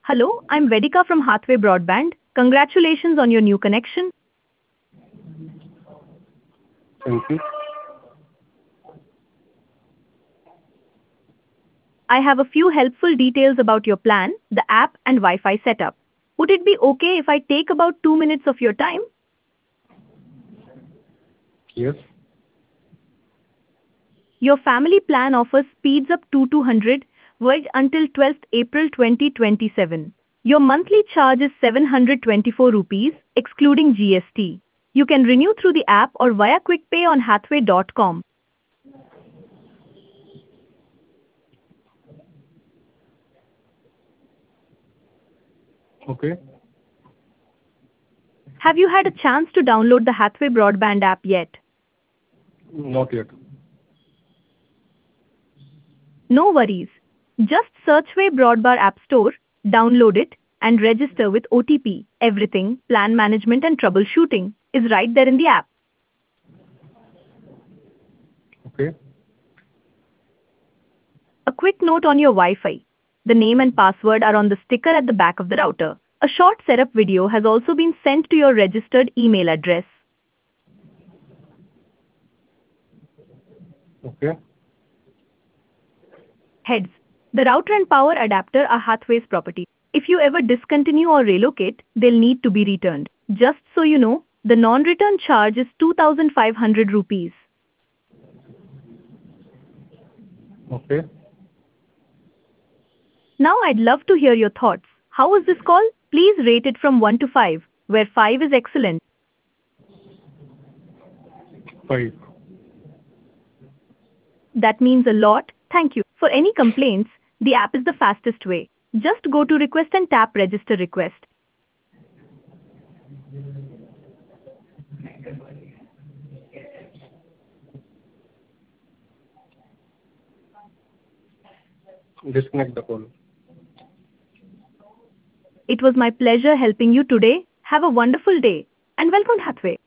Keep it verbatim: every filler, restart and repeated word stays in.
Hello, I'm Vedika from Hathway Broadband. Congratulations on your new connection. Thank you. I have a few helpful details about your plan, the app, and Wi Fi setup. Would it be okay if I take about two minutes of your time? Yes. Your family plan offers speeds up to two hundred words until twelfth April twenty twenty-seven. Your monthly charge is seven hundred twenty-four rupees, excluding G S T. You can renew through the app or via quick pay on hathway dot com. Okay. Have you had a chance to download the Hathway Broadband app yet? Not yet. No worries. Just search Way Broadband App Store, download it, and register with O T P. Everything, plan management and troubleshooting, is right there in the app. Okay. A quick note on your Wi-Fi. The name and password are on the sticker at the back of the router. A short setup video has also been sent to your registered email address. Okay. Heads. The router and power adapter are Hathway's property. If you ever discontinue or relocate, they'll need to be returned. Just so you know, the non-return charge is two thousand five hundred rupees. Okay. Now I'd love to hear your thoughts. How was this call? Please rate it from one to five, where five is excellent. Five. That means a lot. Thank you. For any complaints, the app is the fastest way. Just go to request and tap register request. Disconnect the call. It was my pleasure helping you today. Have a wonderful day and welcome Hathway.